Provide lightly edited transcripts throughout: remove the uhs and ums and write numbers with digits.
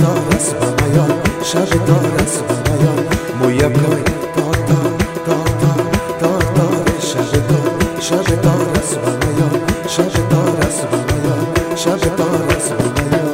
تار است و میان شب تار است و میان مویکای تار تار تار تار تار تار شب تار است و میان شب تار است و میان شب تار است و میان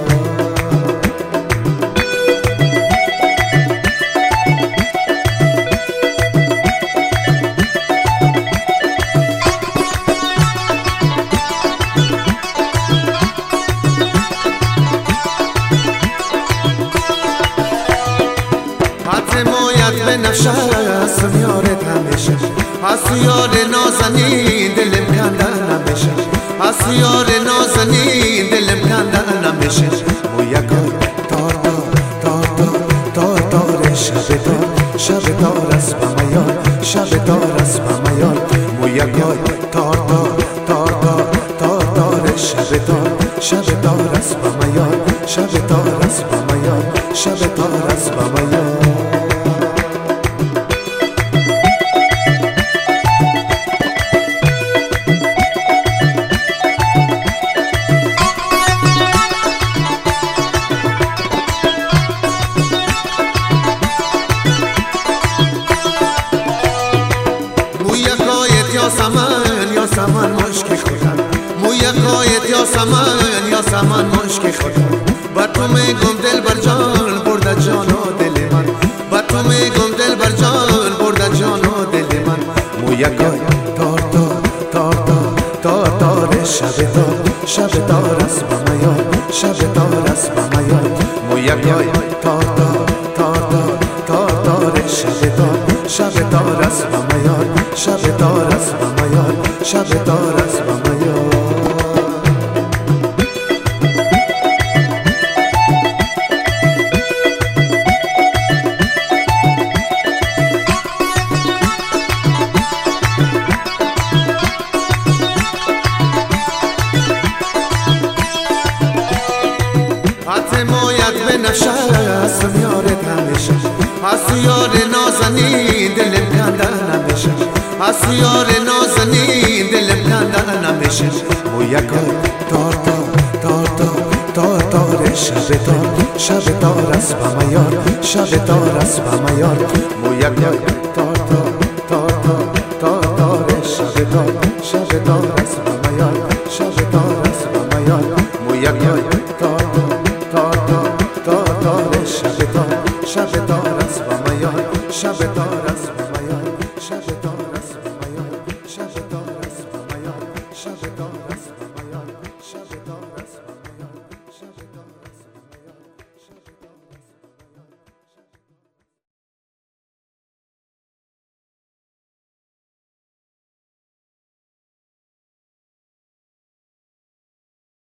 مویت به نفشه است یارت همیشه هست یار نازنین دلم کندن نمیشه هست یار نازنین دلم کندن نمیشه مویکای تار تار تار تار تار تار شب تار است و میان شب تار است و میان مویکای تار تار تار تار تار تار شب تار است و میان شب تار است و میان شب تار است و میان یا سمن مشکی خودم مویکایت یا سمن مشکی خودم با تو میگم دل بر جان برده جان و دل من با تو میگم دل بر جان برده جان و دل من مویکای تار تار تار تار تار تار شب تار است و میان شب تار است و میان مویکای تار تار تار تار تار تار شب تار است و میان شب تار است و میان شب تار است و میان مویت به نفشه است یارت همیشه هست یار نازنین دلم کندن نمیشه هست یار نازنین دلم کندن نمیشه مویکای تار تار تار تار تار تار شب تار است و میان شب تار است و میان مویکای تار تار تار تار تار تار شب تار است و میان شب تار است و میان مویکای تار تار تار تار تار شب تار است و میان شب تار